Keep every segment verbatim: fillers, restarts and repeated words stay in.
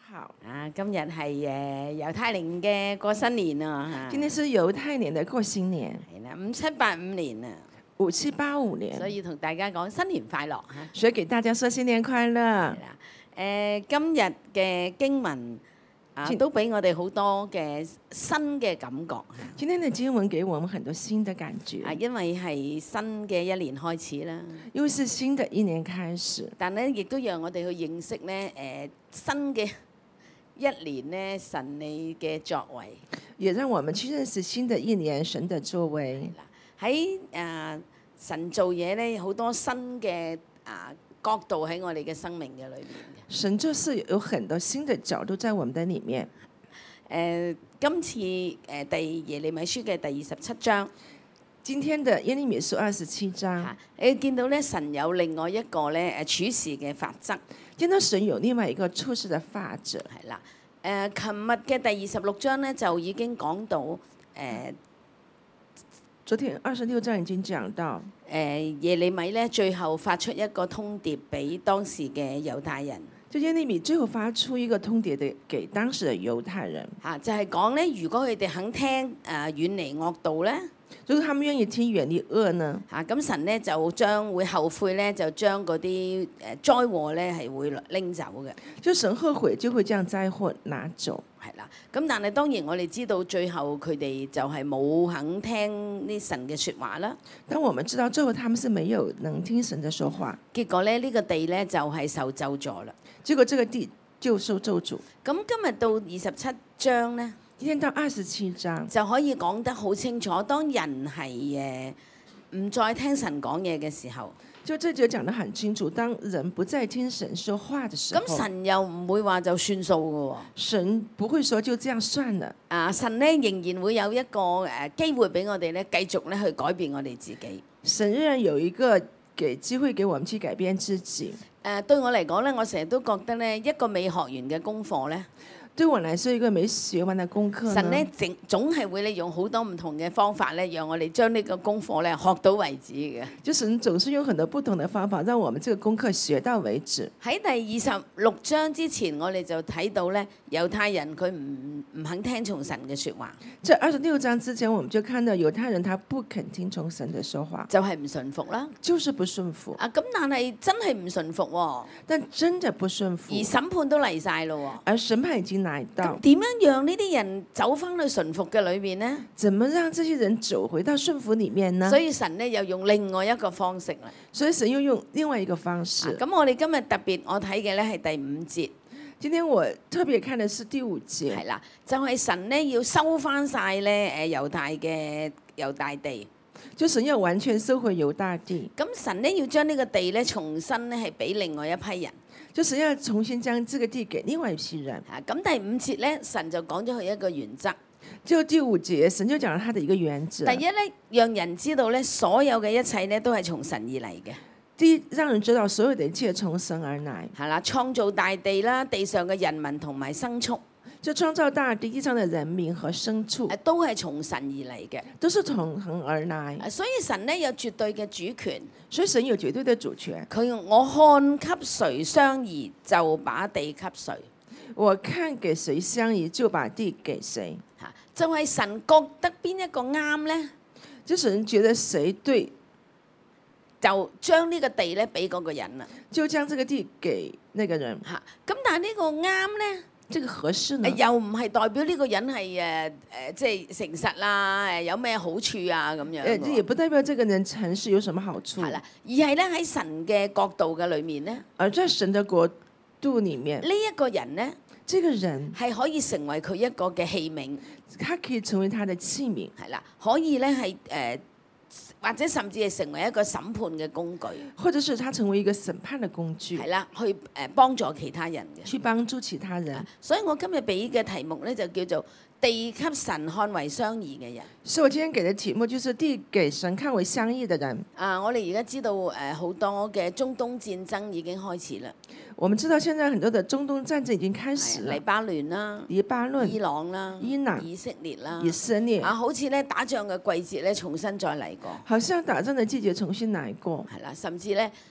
好。 啊，今日係誒猶太年嘅過新年啊！ 今天是猶太年的過新年， 係啦，五七八五年啊， 五七八五年， 所以同大家講新年快樂嚇。 所以給大家說新年快樂。 係啦，誒今日嘅經文啊， 今都俾我哋好多嘅新嘅感覺嚇。 今天的經文給我們很多新的感覺， 啊，因為係新嘅一年開始啦， 因為是新的一年開始， 但咧亦都讓我哋去認識咧誒新嘅一年咧神你嘅作為。 也讓我們去認識新的一年神的作為。 喺誒神做嘢咧，好多新嘅啊角度喺我哋嘅生命嘅裏面嘅。 神就是有很多新的角度在我們的裡面。 誒，今次誒第耶利米書嘅第二十七章， 今天的耶利米書二十七章， 嚇你見到咧神有另外一個咧誒處事嘅法則， 見到神有另外一個處事的法則。 係啦。誒，琴日嘅第二十六章咧就已經講到誒昨天二十六章已經講到， 誒耶利米咧最後發出一個通牒俾當時嘅猶太人。 就耶利米最後發出一個通牒的給當時的猶太人， 嚇就係講咧，如果佢哋肯聽誒遠離惡道咧， 如果他們願意聽遠離惡呢， 嚇咁神咧就將會後悔咧，就將嗰啲誒災禍咧係會拎走嘅， 就神後悔就會將災禍拿走。 係啦。咁但係當然我哋知道最後佢哋就係冇肯聽呢神嘅説話啦。 但我們知道最後他們是沒有能聽神的說話， 結果咧呢個地咧就係受咒詛啦。 結果這個地就受咒詛。 咁今日到二十七章咧， 今天到二十七章就可以講得好清楚，當人係誒唔再聽神講嘢嘅時候， 就這就講得很清楚，當人不再聽神說話的時候， 咁神又唔會話就算數嘅喎。 神不會說就這樣算了。 啊，神咧仍然會有一個誒機會俾我哋咧，繼續咧去改變我哋自己。 神仍然有一個給機會給我們去改變自己。 誒對我嚟講咧，我成日都覺得咧，一個未學完嘅功課咧， 對我來說，一個沒學完的功課呢， 神咧整總係會利用好多唔同嘅方法咧，讓我哋將呢個功課咧學到為止嘅。 就神總是用很多不同的方法，讓我們這個功課學到為止。 喺第二十六章之前，我哋就睇到咧，猶太人佢唔唔肯聽從神嘅説話， 在二十六章之前，我們就看到猶太人他不肯聽從神的說話， 就係唔順服啦。 就是不順服。 啊，咁但係真係唔順服喎， 但真的不順服而，審判都嚟晒咯喎。 而審判已經來到， 點樣讓呢啲人走翻去順服嘅裏面呢？ 怎麼讓這些人走回到順服裡面呢？ 所以神咧又用另外一個方式啦。 所以神又用另外一個方式。 咁、啊、我哋今日特別我睇嘅咧係第五節， 今天我特別看的是第五節， 係啦，就係、是、神咧要收翻晒咧誒猶大嘅猶大地。 就神要完全收回猶大地。 咁神咧要將呢個地咧重新咧係俾另外一批人。 就神要重新將這個地給另外一批人。 啊，咁第五節咧神就講咗佢一個原則。 就第五節神就講了他的一個原則。 第一咧，讓人知道咧所有嘅一切咧都係從神而嚟嘅。 第一，讓人知道所有的一切從神而來。 係啦，創造大地啦，地上嘅人民同埋牲畜。 就創造大地地上的人民和牲畜， 都係從神而嚟嘅， 都是從神而來。 所以神咧有絕對嘅主權， 所以神有絕對的主權。 佢用我看給誰相宜，就把地給誰。 我看給誰相宜，就把地給誰。 嚇，就係神覺得邊一個啱咧， 就神覺得誰對， 就將呢個地咧俾嗰個人啦。 就將這個地給那個人。 嚇，咁但係呢個啱咧？ 這個合適呢？ 又唔係代表呢個人係誒誒，即係誠實啦，誒有咩好處啊咁樣。 誒，也不代表這個人誠實有什麼好處。 係啦，而係咧喺神嘅角度嘅裏面咧。 而在神的國度裡面， 呢一個人咧， 這個人係可以成為佢一個嘅器皿。 他可以成為他的器皿。 係啦，可以咧係誒。或者甚至係成為一個審判嘅工具， 或者是他成為一個審判的工具， 係啦，去誒幫助其他人嘅， 去幫助其他人。 所以我今日俾嘅題目咧就叫做地給神看為相宜嘅人。 所以我今天給的題目就是地給神看為相宜的人。 啊，我哋而家知道誒好多嘅中東戰爭已經開始啦。 我們知道現在很多的中東戰爭已經開始了， 黎巴嫩啦、 黎巴嫩、 伊朗啦、 伊朗、 以色列啦、 以色列啊，好似咧打仗嘅季節咧重新再嚟過。 好像打仗的季節重新來過。 係啦，甚至咧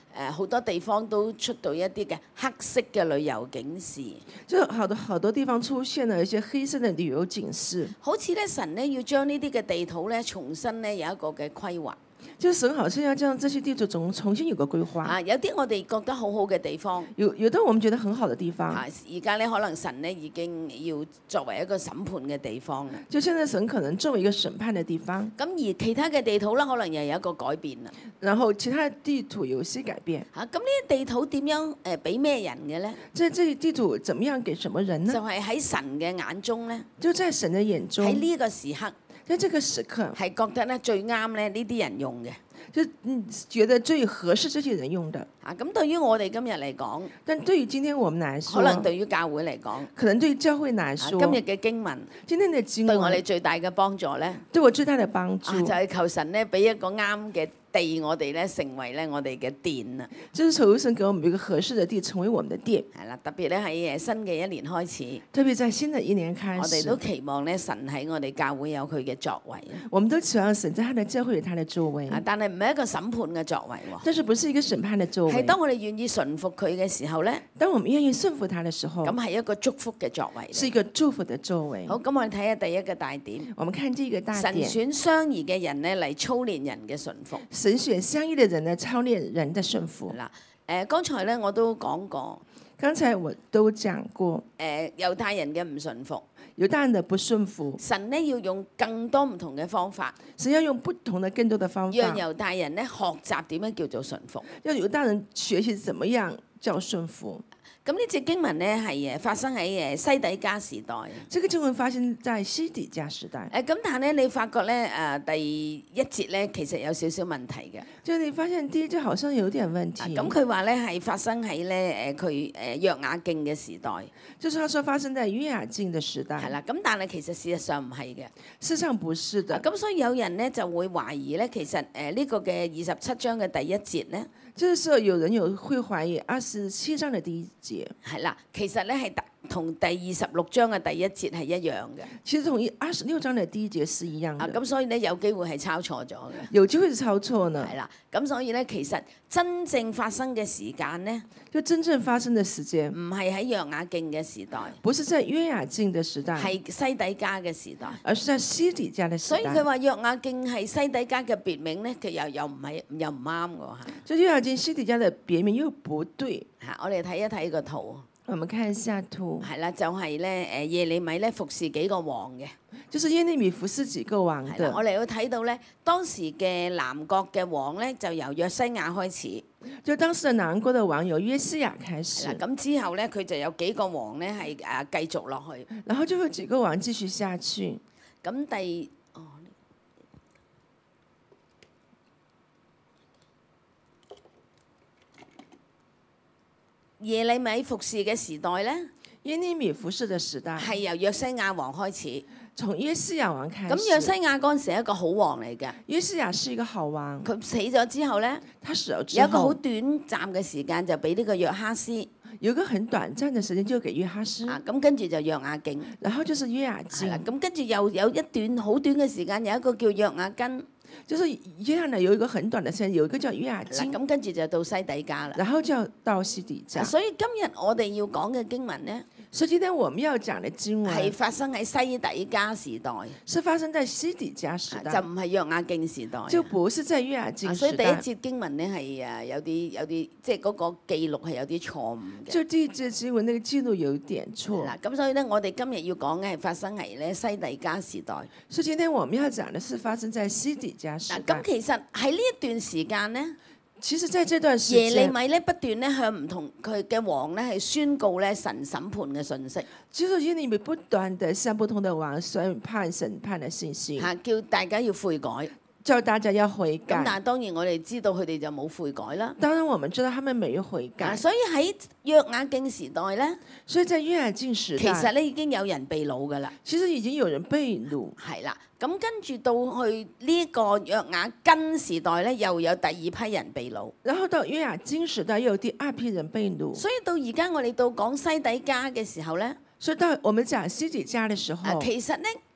誒好多地方都出到一啲嘅黑色嘅旅遊警示， 就好多好多地方出現了一些黑色的旅遊警示， 好似咧神咧要將呢啲嘅地土咧重新咧有一個嘅規劃。 就神好像要將這些地圖重重新有個規劃。 啊，有啲我哋覺得好好嘅地方， 有有的我們覺得很好的地方， 啊，而家咧可能神咧已經要作為一個審判嘅地方啦。 就現在神可能作為一個審判的地方， 咁而其他嘅地土咧，可能又有一個改變啦。 然後其他的地圖有些改變。 嚇，咁呢啲地土點樣誒俾咩人嘅咧？ 這這地圖怎麼樣給什麼人呢？ 就係喺神嘅眼中咧， 就在神的眼中， 喺呢個時刻， 在這個時刻係覺得咧最啱咧呢啲人用嘅。 就嗯覺得最合適這些人用的。 啊，咁對於我哋今日嚟講， 但對於今天我們來說， 可能對於教會嚟講， 可能對於教會來說， 今日嘅經文， 今天的經對我哋文最大嘅幫助咧， 對我最大的幫助， 啊，就係求神咧俾一個啱嘅地，我哋咧成為咧我哋嘅殿啊！ 就是求神給我們一個合適的地，成為我們的殿。 係啦，特別咧喺誒新嘅一年開始， 特別在新的一年開始， 我哋都期望咧神喺我哋教會有佢嘅作為啊！ 我們都期望神在他的教會有他的作為， 啊，但係唔係一個審判嘅作為喎， 但是不是一個審判的作為。 係當我哋願意順服佢嘅時候咧， 當我們願意順服他的時候， 咁係一個祝福嘅作為。 是一個祝福的作為。 好，咁我哋睇下第一個大點。 我們看這個大神點， 選相宜嘅人咧嚟操練人嘅順服。 神選相宜的人呢，操練人的順服。 嗱，誒，剛才咧我都講過， 剛才我都講過， 誒，猶太人嘅唔順服， 猶大人的不順服， 神咧要用更多唔同嘅方法， 神要用不同的、更多的方讓法， 猶太人咧學習點樣叫做順服。 要猶大人學習怎麼樣叫順服。 咁呢節經文咧係誒發生喺誒西底家時代。 這個經文發生在西底家時代。 誒咁，但係咧你發覺咧誒第一節咧其實有少少問題嘅。 就你發現第一節好像有點問題。 咁佢話咧係發生喺咧誒佢誒約雅敬嘅時代。 就是他說發生在約雅敬的時代。 係啦，咁但係其實事實上唔係嘅。 事實上不是的。 咁所以有人咧就會懷疑咧，其實誒呢個嘅二十七章嘅第一節咧。 這時候有人有會懷疑二十七章的第一節。 係啦，其實咧係同第二十六章嘅第一節係一樣嘅。 其實同二十六章嘅第一節是一樣嘅。 啊，咁所以咧有機會係抄錯咗嘅。 有機會是抄錯呢？ 係啦，咁所以咧其實真正發生嘅時間咧， 就真正發生嘅時間， 唔係喺約雅敬嘅時代， 不是在約雅敬嘅時代， 係西底家嘅時代， 而是在西底家嘅時代。 所以佢話約雅敬係西底家嘅別名咧，佢又又唔係又唔啱嘅嚇。 就約雅敬西底家嘅別名又不對。 嚇，我哋睇一睇個圖。 我們看一下圖。 係啦，就係咧誒耶利米咧服侍幾個王嘅。 就是耶利米服侍幾個王的。 我哋要睇到咧，當時嘅南國嘅王咧，就由約西亞開始。 就當時嘅南國嘅王由約西亞開始。 咁之後咧，佢就有幾個王咧係誒繼續落去。 然後就會幾個王繼續下去。 咁第哦。耶利米服侍嘅時代咧， 耶利米服侍嘅時代係由約西亞王開始。 從約西亞王開始。 咁約西亞嗰陣時係一個好王嚟嘅。 約西亞是一個好王。 佢死咗之後咧， 他死咗之後， 有一個好短暫嘅時間就俾呢個約哈斯。 有一個很短暫嘅時間就給約哈斯。 啊，咁跟住就約雅敬。 然後就是約雅敬。 咁跟住又有一段好短嘅時間，有一個叫約雅斤。 就是接下來有一個很短的時間，有一個叫約雅斤。 咁跟住就到西底家啦。 然後就到西底家。 所以今日我哋要講嘅經文呢， 所以今天我們要講嘅經文係發生喺西底家時代。 是發生在西底家時代。 就唔係約雅敬時代。 就不是在約雅敬時代。 所以第一節經文呢係誒有啲有啲即係嗰個記錄係有啲錯誤嘅。 就第一節經文那個記錄有點錯。 嗱，咁所以呢，我哋今日要講嘅係發生喺咧西底家時代。 所以今天我們要講嘅是發生在西底家時代。 咁其實喺呢一段時間呢， 其實在這段時間， 耶利米咧不斷咧向唔同佢嘅王咧係宣告咧神審判嘅信息。 其實耶利米不斷地向不同的王宣判審判嘅信息， 嚇叫大家要悔改， 叫大家要悔改。 咁但係當然我哋知道佢哋就冇悔改啦。 當然我們知道他們沒有悔改。 所以喺約雅敬時代咧， 所以在約雅敬時代， 其實咧已經有人被擄噶啦。 其實已經有人被擄。 係啦。咁跟住到去呢個約雅斤時代咧，又有第二批人被擄。 然後到約雅斤時代，又有第二批人被擄。 所以到而家我哋到講西底家嘅時候咧， 所以到我們講西底家嘅時候， 啊、其實咧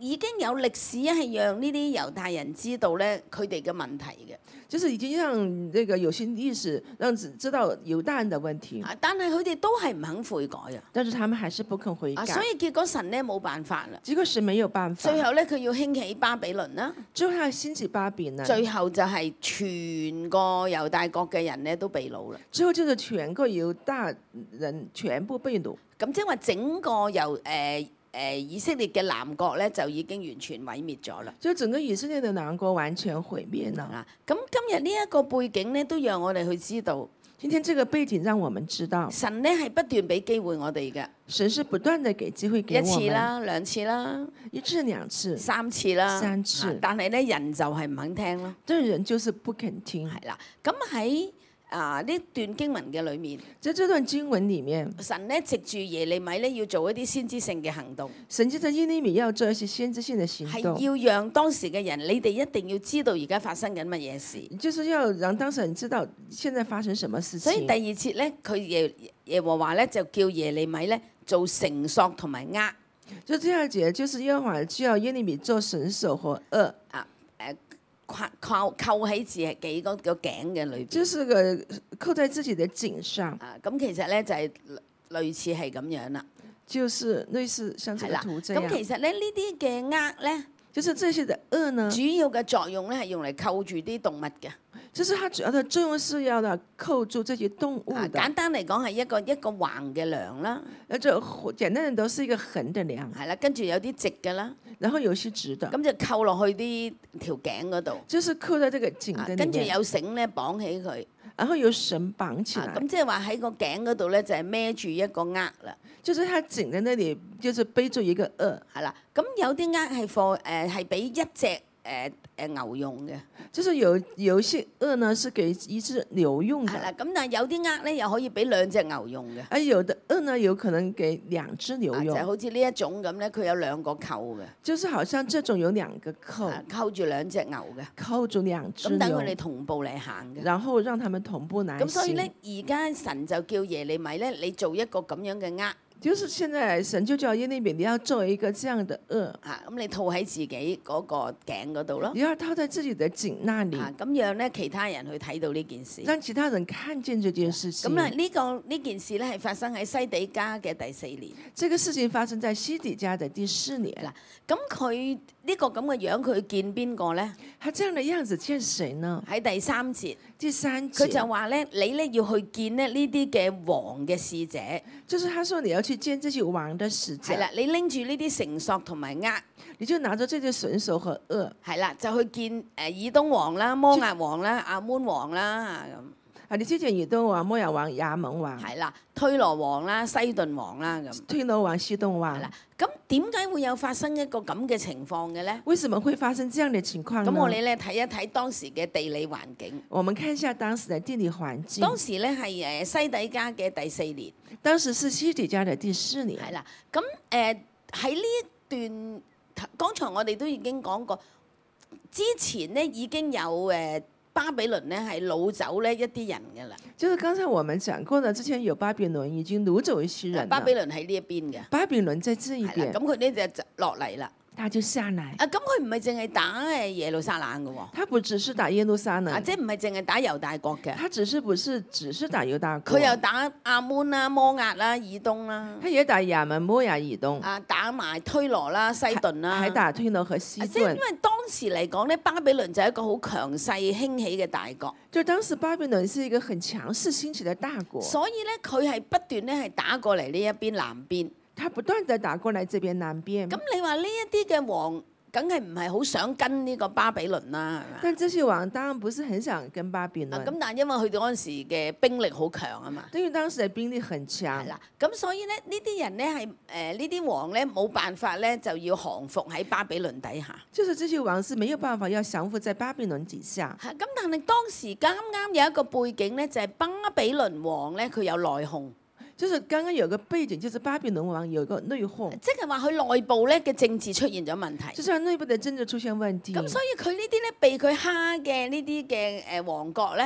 已經有歷史係讓呢啲猶太人知道咧佢哋嘅問題嘅。 就是已經讓這個有些歷史讓知知道猶大人的問題。 啊，但係佢哋都係唔肯悔改啊。 但是他們還是不肯悔改。 啊，所以結果神咧冇辦法啦。 結果是沒有辦法。 最後咧佢要興起巴比倫啦。 最後他興起巴比倫。 最後就係全個猶大國嘅人咧都被擄啦。 最後就是全個猶大人全部被擄。 咁即係話整個猶誒誒以色列嘅南國咧就已經完全毀滅咗啦。 就整個以色列嘅南國完全毀滅啦。 啊，咁今日呢一個背景咧都讓我哋去知道。 今天這個背景讓我們知道， 神咧係不斷俾機會我哋嘅。 神是不斷地給機會給我們。 一次啦，兩次啦， 一次兩次， 三次啦， 三次。 啊，但係咧人就係唔肯聽咯。 但人就是不肯聽。 係啦，咁喺啊呢段經文嘅裏面， 在這段經文裡面， 神咧藉住耶利米咧要做一啲先知性嘅行動。 神藉着耶利米要做一些先知性嘅行動， 係要讓當時嘅人，你哋一定要知道而家發生緊乜嘢事。 就是要讓當事人知道現在發生什麼事情。 所以第二節咧，佢耶耶和華咧就叫耶利米咧做繩索同埋軛。 就第二節，就是耶和華叫耶利米做繩索和軛。 啊誒。扣扣扣喺自己嗰個頸嘅裏邊， 就是個扣在自己的頸上。 啊，咁其實咧就係類似係咁樣啦。 就是類似像這個圖這樣。 咁其實咧呢啲嘅軛咧， 就是這些的軛呢， 主要嘅作用咧係用嚟扣住啲動物嘅。 就是它主要的作用是要呢扣住這些動物的。 啊，簡單嚟講係一個一個橫嘅梁啦。 誒，就簡單的都是一個橫的梁。 係啦，跟住有啲直嘅啦。 然後有些直的。 咁就扣落去啲條頸嗰度。 就是扣在這個頸嘅裏面。 跟住有繩咧綁起佢。 然後有繩綁起來。 咁即係話喺個頸嗰度咧就係孭住一個軛啦。 就是它頸在那裡，就是背住一個軛。 係啦，咁有啲軛係貨誒係俾一隻誒誒、呃、牛用嘅。 就是有有一些軛呢，是給一隻牛用嘅。 係啦，咁但係有啲軛咧又可以俾兩隻牛用嘅。 而有的軛呢，有可能給兩隻牛用。 啊、就好似呢一種咁咧，佢有兩個扣嘅。 就是好像這種有兩個扣。 啊、扣住兩隻牛嘅。 扣住兩隻牛。 咁等佢哋同步嚟行嘅。 然後讓他們同步來行。 咁所以咧，而家神就叫耶利米咧，你做一個咁樣嘅軛。 就是現在神就叫耶利米，你要做一個這樣的軛。 啊，咁你套喺自己嗰個頸嗰度咯。 你要套在自己的頸那裡。 啊，咁讓咧其他人去睇到呢件事。 讓其他人看見這件事情。 咁啊，呢個呢件事咧係發生喺西底家嘅第四年。 這個事情發生在西底家的第四年。 嗱，咁佢呢個咁嘅樣，佢見邊個咧？ 他這樣的樣子見誰呢？ 喺第三節。 第三節。 佢就話咧，你咧要去見咧呢啲嘅王嘅使者。 就是他說你要去見這些王的使者。 係啦，你拎住呢啲繩索同埋軛， 你就拿着這些繩索和軛。 係啦，就去見誒以東王啦、摩押王啦、亞捫王啦咁。 啊，你去見以東王、摩押王、亞捫王。 係啦，推羅王啦、西頓王啦咁。 推羅王、西頓王。 係啦，咁點解會有發生一個咁嘅情況嘅咧？ 為什麼會發生這樣的情況呢？ 咁我哋咧睇一睇當時嘅地理環境。 我們看一下當時的地理環境。 當時咧係誒西底家嘅第四年。 當時是西底家的第四年。 係啦，咁誒喺呢一段，剛才我哋都已經講過，之前咧已經有誒。呃巴比倫咧係擄走咧一啲人嘅啦， 就是剛才我們講過的，之前有巴比倫已經擄走一些人。 巴比倫喺呢一邊嘅。 巴比倫在這一邊。 咁佢呢就落嚟啦。 他就下來。 啊，咁佢唔係淨係打誒耶路撒冷嘅喎。 他不只是打耶路撒冷。 啊，即係唔係淨係打猶大國嘅。 他只是不是只是打猶大國。 佢又打亞捫啦、摩押啦、以東啦。 他也打亞捫、摩押、以東。 啊，打埋推羅啦、西頓啦。 還打推羅和西頓。 即係因為當時嚟講咧，巴比倫就係一個好強勢興起嘅大國。 就當時巴比倫是一個很強勢興起的大國。 所以咧，佢係不斷咧係打過嚟呢一邊南邊。 他不斷地打過嚟這邊南邊。 咁你話呢一啲嘅王，梗係唔係好想跟呢個巴比倫啦，係嘛？ 但這些王當然不是很想跟巴比倫。 咁、啊、但係因為佢哋嗰陣時嘅兵力好強啊嘛。 因為當時嘅兵力很強。 係啦，咁所以咧呢啲人咧係誒呢啲王咧冇辦法咧就要降服喺巴比倫底下。 就是這些王是沒有辦法要降服在巴比倫底下。 係咁，但係當時啱啱有一個背景咧，就係、是、巴比倫王咧佢有內訌。 就是剛剛有個背景，就是巴比倫王有個內訌， 即係話佢內部咧嘅政治出現咗問題， 就是佢內部嘅政治出現問題。 咁所以佢呢啲咧被佢蝦嘅呢啲嘅誒王國咧，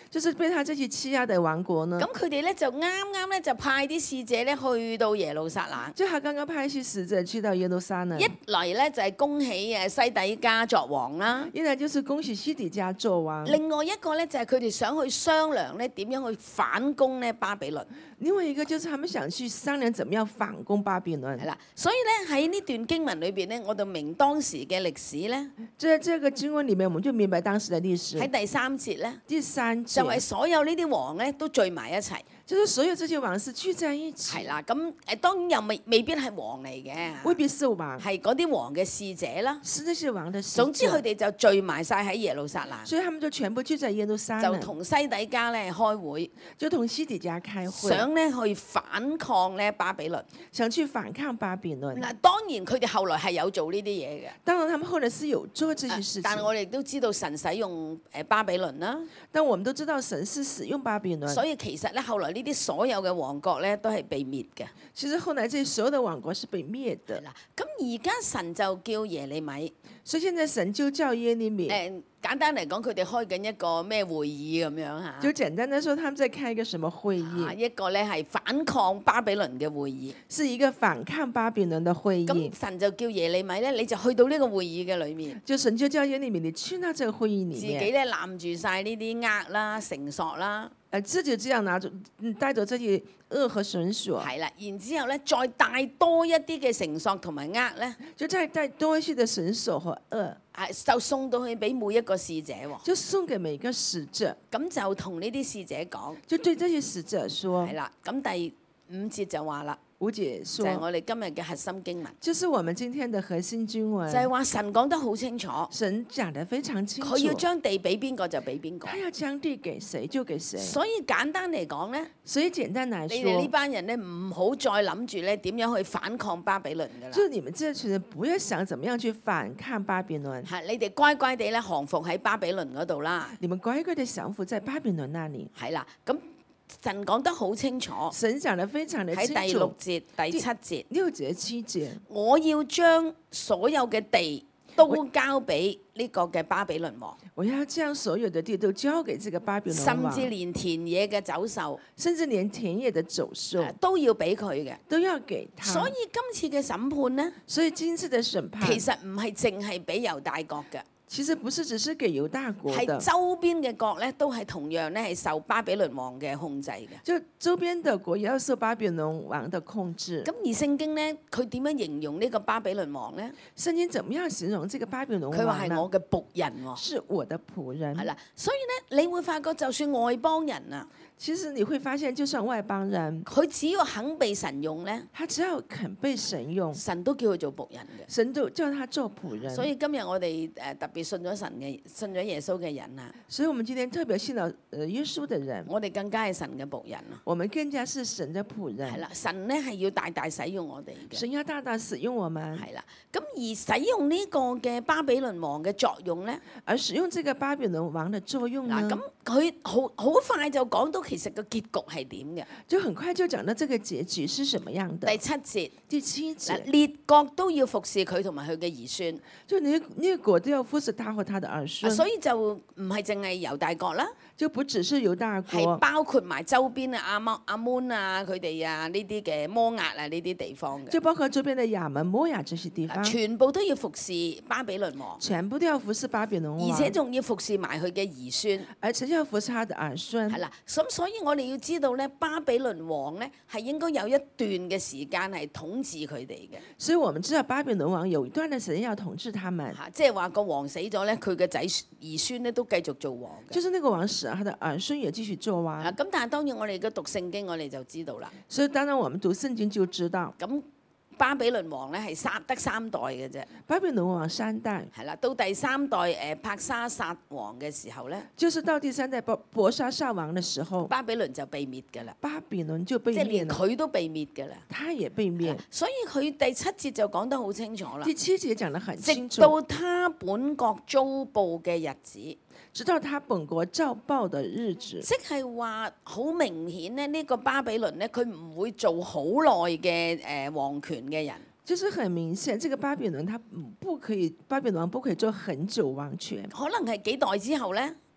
就是被他這些欺壓的王國呢， 咁佢哋咧就啱啱咧就派啲使者咧去到耶路撒冷， 就他剛剛派一些使者去到耶路撒冷， 一嚟咧就係恭喜誒西底家作王啦， 一來就是恭喜西底家作王， 另外一個咧就係佢哋想去商量咧點樣去反攻咧巴比倫， 另外一個就是他們想去商量怎麼樣反攻巴比倫係。啦，所以咧喺呢段經文裏邊咧，我就明當時嘅歷史咧， 在這個經文裡面，我們就明白當時的歷史。 喺第三節咧， 第三就係節所有呢啲王咧都聚埋一齊， 就是所有這些王是聚在一起， 係啦，咁誒當然又未未必係王嚟嘅， 未必是王， 係嗰啲王嘅使者啦。 是那些王的使者。 總之佢哋就聚埋晒喺耶路撒冷， 所以他們就全部聚在耶路撒冷， 就同西底家咧開會， 就同西底家開會， 想咧去反抗咧巴比倫。 想去反抗巴比倫。 嗱，當然佢哋後來係有做呢啲嘢嘅， 當然，他們後來是有做這些事情， 但係我哋都知道神使用誒巴比倫啦， 但我們都知道神是使用巴比倫， 所以其實咧後來呢啲所有嘅王國咧都係被滅嘅。 其實後來這所有的王國是被滅的。 嗱，咁而家神就叫耶利米， 所以現在神就叫耶利米， 誒簡單嚟講，佢哋開緊一個咩會議咁樣嚇？ 就簡單的說，他們在開一個什麼會議？ 啊一個咧係反抗巴比倫嘅會議。 是一個反抗巴比倫的會議。 咁神就叫耶利米咧，你就去到呢個會議嘅裏面， 就神就叫耶利米，你去到這個會議裡自己面， 咧攬住晒呢啲軛啦、繩索啦， 呃，自己這樣拿着，嗯帶着這些軛和繩索， 係啦，然之後咧再帶多一啲嘅繩索同埋軛咧， 就再帶多一些的繩索和軛， 係就送到去俾每一個使者喎。 就送給每個使者， 咁就同呢啲使者講， 就對這些使者說係，啦。咁第五節就話啦， 吳姐就係說， 我哋今日嘅核心經文， 就是我們今天的核心經文， 就係話神講得好清楚， 神講得非常清楚， 佢要將地俾邊個就俾邊個。 他要將地給誰就給誰， 所以簡單嚟講咧， 所以簡單來你哋呢說， 班人咧唔好再諗住咧點樣去反抗巴比倫㗎啦。 就你們這群人不要想怎麼樣去反抗巴比倫， 係你哋乖乖地咧降服喺巴比倫嗰度啦， 你們乖乖的降服在巴比倫那裡。 係啦。咁神講得好清楚， 神講得非常的喺清楚， 第六節、第七節， 六節七節， 我要將所有嘅地都交俾呢個嘅巴比倫王， 我要將所有的地都交給這個巴比倫王， 甚至連田野嘅走獸甚至連田野的走獸誒都要俾佢嘅。 都要給他。 所以今次嘅審判呢， 所以今次的審判其實唔係淨係俾猶大國嘅。 其實不是只是給猶大國係的， 周邊嘅國咧，都係同樣咧係受巴比倫王嘅控制嘅。 就周邊的國也要受巴比倫王的控制。 咁而聖經咧，佢點樣形容呢個巴比倫王咧？ 聖經怎麼樣形容這個巴比倫佢話王呢？ 係我嘅僕人喎、 是我的僕人。 係啦，所以咧，你會發覺就算外邦人啊， 其實你會發現，就算外邦人， 佢只要肯被神用咧， 他只要肯被神用， 神都叫佢做僕人嘅。 神就叫他做僕人。 所以今日我哋誒特別信咗神嘅、信咗耶穌嘅人啊， 所以我們今天特別信到呃耶穌的人， 我哋更加係神嘅僕人啊。 我們更加是神的僕人。 係啦，神咧係要大大使用我哋嘅。 神要大大使用我們， 係啦，咁而使用呢個嘅巴比倫王嘅作用咧， 而使用這個巴比倫王的作用嗱呢， 咁佢好好快就講到其實個結局係點嘅。 就很快就講到這個結局是什麼樣的。 第七節， 第七節， 嗱列國都要服侍佢同埋佢嘅兒孫， 就你那個國都要服侍他和他的兒啊孫， 所以就唔係淨係猶大國啦， 就不只是猶大係國， 包括埋周邊啊阿摩阿門啊佢哋啊呢啲嘅摩押啊呢啲地方嘅， 就包括周邊的亞門、摩亞這些地方， 全部都要服侍巴比倫王， 全部都要服侍巴比倫王， 而且仲要服侍埋佢嘅兒孫。 而且要服侍他的兒孫係。啦，咁所以我哋要知道咧，巴比倫王咧係應該有一段嘅時間係統治佢哋嘅， 所以我們知道巴比倫王有一段的時間要統治他們， 嚇，即係話個王死咗咧，佢嘅仔兒孫咧都繼續做王嘅。 就是那個王死了，他的兒孫也繼續做王。 啊，咁但係當然我哋嘅讀聖經，我哋就知道啦。 所以當然我們讀聖經就知道， 咁巴比倫王咧係三得三代嘅啫， 巴比倫王三代， 係啦。到第三代誒伯沙撒王嘅時候咧， 就是到第三代伯伯沙撒王的時候， 巴比倫就被滅㗎啦， 巴比倫就被即係滅了， 連佢都被滅㗎啦。 他也被滅。 所以佢第七節就講得好清楚啦。 第七節講得很清楚， 直到他本國遭報嘅日子， 直到他本國遭報的日子， 即係話好明顯咧，呢個巴比倫咧，佢唔會做好耐嘅誒王權嘅人。 就是很明顯，這個巴比倫他不可以，巴比倫王不可以做很久王權， 可能係幾代之後咧，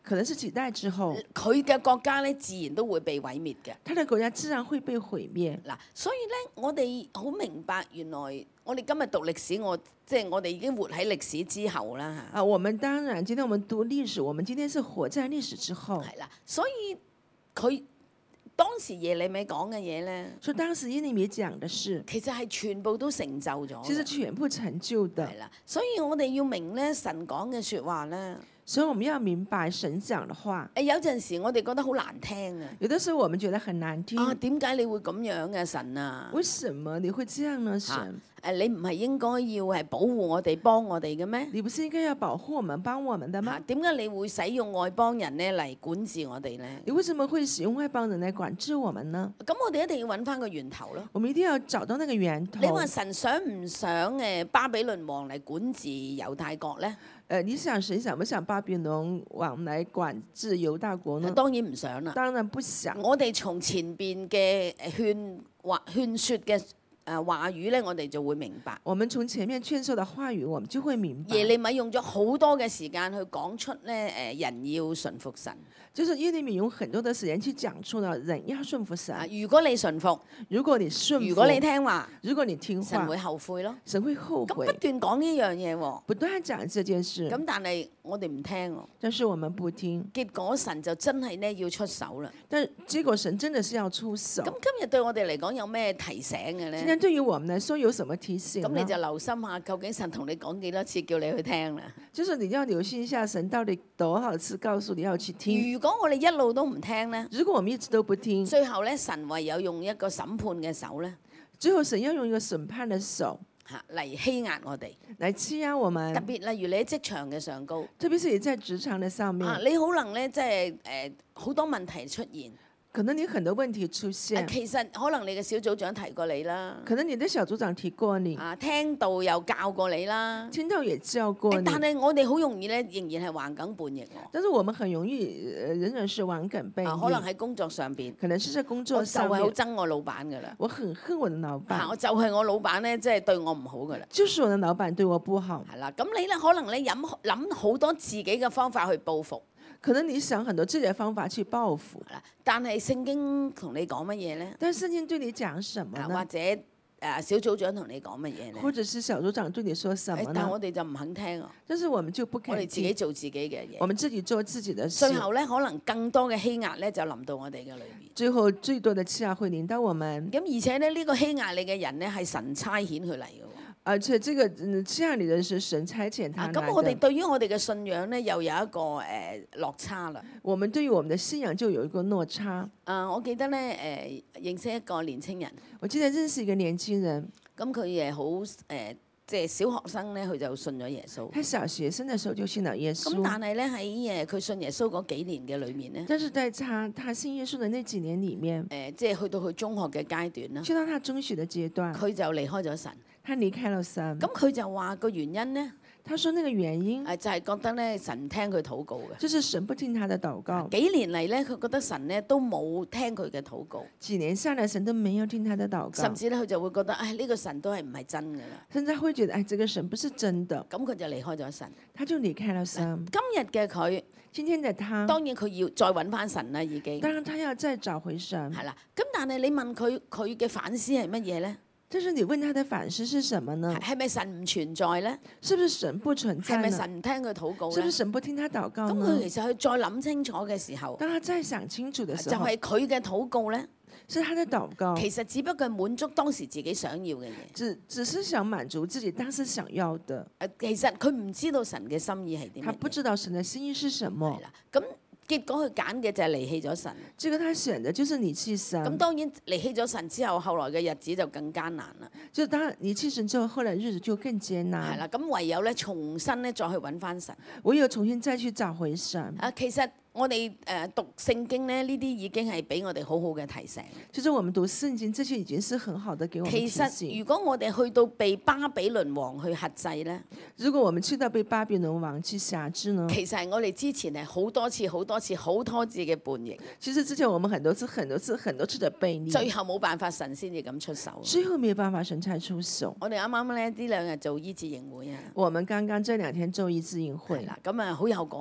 可能是幾代之後， 佢嘅國家咧自然都會被毀滅嘅。 他的國家自然會被毀滅。 嗱，所以咧，我哋好明白，原來我哋今日讀歷史，我即係我哋已經活喺歷史之後啦嚇。 啊，我們當然，今天我們讀歷史，我們今天是活在歷史之後。 係啦，所以佢當時耶利米講嘅嘢咧， 所以當時耶利米講的是， 其實係全部都成就咗。 其實全部成就的。 係啦，所以我哋要明咧神講嘅説話咧。 所以我們要明白神講的話。 誒有陣時我哋覺得好難聽啊！ 有的時候我們覺得很難聽。 啊，點解你會咁樣嘅神啊？ 為什麼你會這樣呢？神？ 誒、啊，你唔係應該要係保護我哋、幫我哋嘅咩？ 你不是應該要保護我們、幫我們的嗎？ 點解、啊、你會使用外邦人咧嚟管治我哋咧？ 你為什麼會使用外邦人嚟管治我們呢？ 咁我哋一定要揾翻個源頭咯。 我們一定要找到那個源頭。 你話神想唔想誒巴比倫王嚟管治猶大國咧？ 誒、呃，你想神想不想巴比倫王來管治猶大國呢？ 當然唔想啦。 當然不想。 我哋從前邊嘅勸話勸説嘅誒話語咧，我哋就會明白。 我們從前面勸說的話語，我們就會明白。 耶利米用咗好多嘅時間去講出咧誒人要順服神。 就是耶利米用很多的時間去講出了人要順服神。 如果你順服， 如果你順服， 如果你聽話， 如果你聽話， 神會後悔咯。 神會後悔。 咁不斷講呢樣嘢喎， 不斷講這件事。 咁但係我哋唔聽喎。 但是我們不聽。 結果神就真係咧要出手啦。 但結果神真的是要出手。 咁今日對我哋嚟講有咩提醒嘅咧？ 今天對於我們來說有什麼提醒？ 咁你就留心下，究竟神同你講幾多次叫你去聽啦？ 就是你要留心一下，神到底多少次告訴你要去聽？ 如果我哋一路都唔聽咧， 如果我們一直都不聽， 最後咧神唯有用一個審判嘅手咧， 最後神要用一個審判嘅手嚇嚟欺壓我哋， 嚟欺壓我們。 特別例如你喺職場嘅上高， 特別是你在職場嘅上面， 啊，你可能咧即係誒好多問題出現。 可能你很多問題出現， 其實可能你嘅小組長提過你啦， 可能你的小組長提過你， 啊，聽到又教過你啦， 聽到也教過你， 但係我哋好容易咧，仍然係橫梗半逆喎。 但是我們很容易，呃、仍然是橫梗背逆， 啊，可能喺工作上邊， 可能是在工作上面， 我就係好憎我老闆噶啦， 我很恨我的老闆， 啊，我就係我老闆咧，即係對我唔好噶啦， 就是我的老闆對我不好， 係啦，咁你咧可能咧諗諗好多自己嘅方法去報復。 可能你想很多自己的方法去報復， 但係聖經同你講乜嘢咧？ 但聖經對你講什麼呢？ 或者誒小組長同你講乜嘢咧？ 或者是小組長對你說什麼呢？ 但係我哋就唔肯聽啊！ 但是我們就不肯聽， 我哋自己做自己嘅嘢。 我們自己做自己的事。 最後咧，可能更多嘅欺壓咧就臨到我哋嘅裏面。 最後最多的欺壓會臨到我們。 咁而且咧，呢個欺壓你嘅人咧係神差遣佢嚟嘅。 而且這個欺壓你的是神差遣他來的。 咁我哋對於我哋嘅信仰咧，又有一個誒、呃、落差啦。 我們對於我們的信仰就有一個落差。 啊、呃，我記得咧誒、呃、認識一個年青人。 我記得認識一個年輕人。 咁佢誒好誒，即係小學生咧，佢就信咗耶穌。 他小學生嘅時候就信了耶穌。 咁但係咧喺誒佢信耶穌嗰幾年嘅裏面咧， 但是在他他信耶穌嘅那幾年裡面，誒、 呃、即係去到佢中學嘅階段啦。 去到他中學嘅階段， 佢就離開咗神。 他離開了神。 咁佢就話個原因咧， 他說那個原因誒就係覺得咧神唔聽佢禱告嘅。 就是神不聽他的禱告。 幾年嚟咧，佢覺得神咧都冇聽佢嘅禱告。 幾年下來，神都沒有聽他的禱告。 甚至咧，佢就會覺得，唉，呢個神都係唔係真嘅啦。 甚至會覺得，唉，這個神不是真的。 咁佢就離開咗神。 他就離開了神。 今日嘅佢， 今天的他， 當然佢要再揾翻神啦，已經。 當然他要再找回神。 係啦，咁但係你問佢，佢嘅反思係乜嘢咧？ 但是你問他的反思是什麼呢？ 係咪神唔存在咧？ 是不是神不存在呢？ 係咪神唔聽佢禱告咧？ 是不是神不聽他禱告呢？ 咁佢其實佢再諗清楚嘅時候， 當他再想清楚嘅時候， 就係佢嘅禱告咧。 是他的禱告， 其實只不過係滿足當時自己想要嘅嘢， 只只是想滿足自己當時想要的。 誒，其實佢唔知道神嘅心意係點。 他不知道神嘅心意是什麼。 係啦，咁結果佢揀嘅就係離棄咗神。 這個他選的就是離棄神。 咁當然離棄咗神之後，後來嘅日子就更艱難啦。 就當離棄神之後，後來日子就更艱難。 係啦，咁唯有咧重新咧再去揾翻神。 唯有重新再去找回神。 啊，其實我哋誒讀聖經咧，呢啲已經係俾我哋好好嘅提醒。 其實我們讀聖經，這些已經是很好的給我們提醒。 其實如果我哋去到被巴比倫王去轄制咧， 如果我們去到被巴比倫王去轄制呢？ 其實係我哋之前係好多次、好多次、好多次嘅叛逆。 其實之前我們很多次、很多次、很多次的背逆。 最後冇辦法，神先至咁出手。 最後沒有辦法，神才出手。 我哋啱啱咧呢兩日做醫治營會啊。 我們剛剛這兩天做醫治營會。 係啦，咁啊好有果效。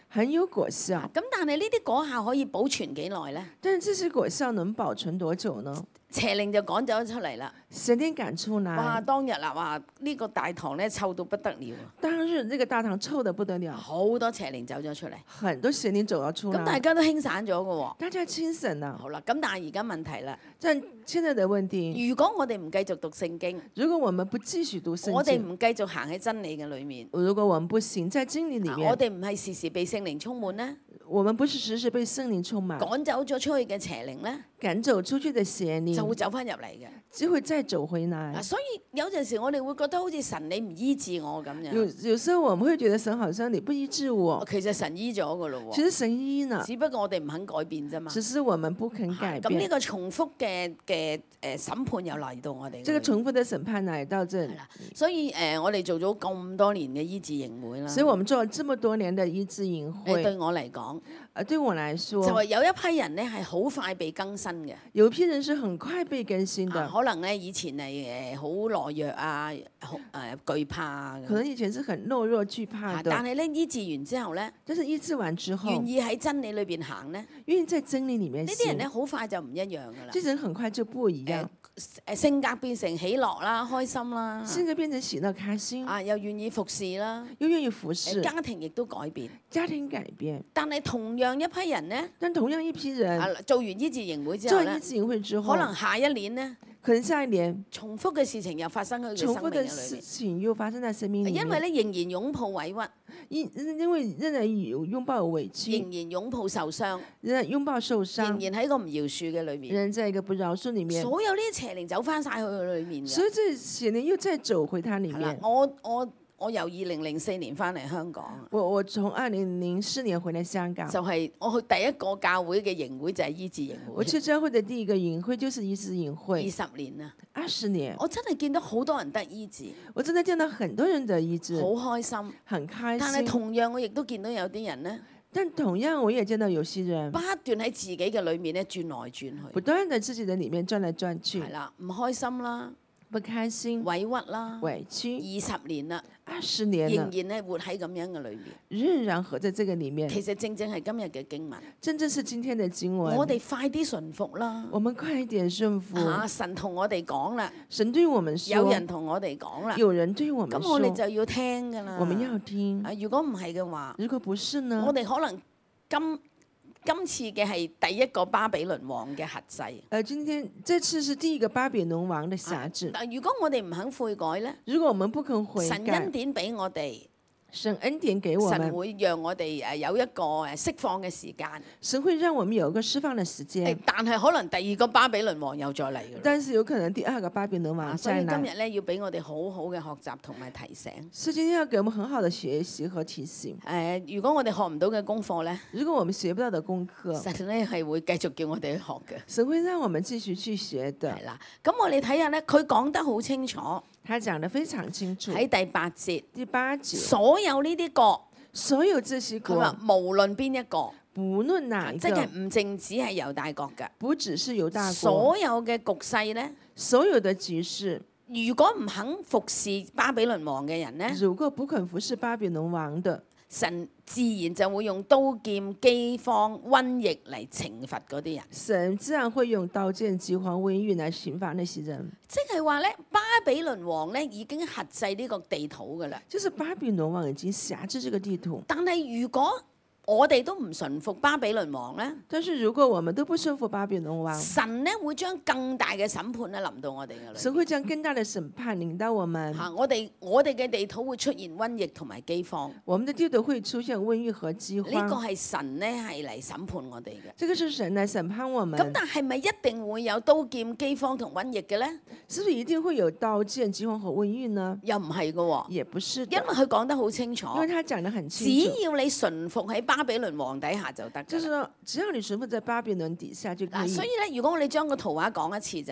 很有果效。 咁但係呢啲果效可以保存幾耐咧？ 但是這些果效能保存多久呢？ 邪靈就趕走咗出嚟啦。 邪靈趕出哇！ 來， 當日啦，哇！呢個大堂咧臭到不得了， 當日這個大堂臭得不得了， 好多邪靈走咗出嚟。 很多邪靈走了出咁大來， 家都輕散咗嘅喎。 大家清醒了。 好啦，咁但係而家問題啦， 但現在的問題， 如果我哋唔繼續讀聖經， 如果我們不繼續讀聖我哋經， 唔繼續行喺真理嘅裏面， 如果我們不行在真理裡面， 啊我哋唔係時時被聖靈充滿咧， 我們不是時時被聖靈充滿， 趕走咗出去嘅邪靈咧， 趕走出去的邪就會靈， 走翻入嚟嘅。 就會再走回來啊，。所以有陣時我哋會覺得好似神你唔醫治我咁有樣， 有時候我們會覺得神好像你不醫治我， 其實神醫咗嘅咯喎， 其實神醫呢， 只不過我哋唔肯改變啫嘛。 只是我們不肯改咁呢變。 個重複嘅嘅誒審判又嚟到我哋。 這個重複的審判來到這裡係，啦，所以誒、呃、我哋做咗咁多年嘅醫治營會啦。 所以我們做了這麼多年的醫治營誒對會。 我嚟講， 呃，對我來說， 就係有一批人咧係好快被更新嘅。 有一批人是很快被更新的， 啊可能咧以前係誒好懦弱啊，好誒懼怕啊咁。 可能以前是很懦弱懼怕啊的， 但係咧醫治完之後咧， 但是醫治完之後， 願意喺真理裏邊行咧， 願意在真理裡面呢啲人行， 咧好快就唔一樣噶啦。 這人很快就不一樣， 誒性格變成喜樂啦、開心啦， 性格變成喜樂開心， 啊又願意服侍啦， 又願意服誒侍， 家庭亦都改變。 家庭改變。 但係同樣一批人咧， 但同樣一批人啊做完醫治營會之後咧做完醫，治營會之後， 可能下一年咧， 可能下一年重複嘅事情又發生喺佢嘅重複的生命嘅裏面。 事情又發生在生命裡面， 因為咧仍然擁抱委屈， 因因為仍然有擁抱委仍屈， 然擁抱受傷， 仍然擁抱受仍傷， 然喺個唔饒恕嘅裏面。 仍然在一個不饒恕裡面， 所有呢啲邪靈走翻晒去佢裏面嘅。 所以這邪靈又再走回它裡係啦面，。 我我我由二零零四年翻嚟香港， 我我從二零零四年回來香港， 就係我去第一個教會嘅營會就係醫治營會。 我去教會的第一個營會就是醫治營二會， 十年啦， 二十年， 我真係見到好多人得醫治， 我真的見到很多人的醫治， 好開心。 很開但係心。 同樣我亦都見到有啲人咧， 但同樣我也見到有些人不斷喺自己嘅裏面咧轉來轉去， 不斷的自己的裡面轉來轉去係，啦，唔開心啦， 不開心、 委屈啦， 委屈， 二十年啦， 二十年仍了， 然咧活喺咁樣嘅裏面。 仍然活在這個裡面。 其實正正係今日嘅經文， 真正是今天的經文， 我哋快啲順服啦。 我們快一點順服。 嚇、神同我哋講啦， 神對我們說， 有人同我哋講啦， 有人對我們咁我哋說， 就要聽噶啦。 我們要聽。 啊，如果唔係嘅話， 如果不是呢我？哋可能今今次嘅係第一個巴比倫王嘅轄制。 呃，今天這次是第一個巴比倫王的轄啊制。 但如果我哋唔肯悔改咧， 如果我們不肯悔神恩改， 典俾我哋， 神恩典給我神們， 會讓我哋誒有一個誒釋放嘅時間。 神會讓我們有一個釋放的時誒間。 但係可能第二個巴比倫王又再嚟㗎啦。 但是有可能第二個巴比倫啊王所以再來， 今日咧要俾我哋好好嘅學習同埋提醒。 所以今天要給我們很好的學習和提醒。 誒、如果我哋學唔到嘅功課咧， 如果我們學不到的功課， 神咧係會繼續叫我哋去學嘅。 神會讓我們繼續去學的係。啦，咁我哋睇下咧，佢講得好清楚他講得非常清楚。 喺第八節， 第八節， 所有呢啲國， 所有這些佢話國， 無論邊一個， 不論哪一個， 即係唔淨止係猶大國嘅， 不只是猶大國， 所有嘅局勢咧， 所有的局勢， 如果唔肯服侍巴比倫王嘅人咧， 如果不肯服侍巴比倫王的， 神自然就會用刀劍、饑荒、瘟疫嚟懲罰嗰啲人。 神自然會用刀劍、饑荒、瘟疫來刑罰那些人。 即係話咧，巴比倫王咧已經轄制呢個地土噶啦。 就是巴比倫王已經轄制這個地圖， 但係如果我哋都唔順服巴比倫王咧， 但是如果我們都不順服巴比倫王， 神咧會將更大嘅審判咧臨到我哋嘅裏神會將更大的審判臨到我們。 嚇，我哋我哋嘅地土會出現瘟疫同埋饑荒， 我們的地圖會出現瘟疫和饑呢個荒。 係神咧係嚟審判我哋嘅。 這個是神來審判我咁們。 但係咪一定會有刀劍、饑荒同瘟疫嘅咧？ 是不是一定會有刀劍、饑荒和瘟疫呢？ 又唔係嘅喎， 也不是的， 因為佢講得好清楚， 因為他講得很只清楚， 要你順服喺巴比倫王底下就得㗎啦。 就是說只要你順服在巴比倫底下就可嗱， 以。 所以咧，如果我哋將個圖畫講一次就係、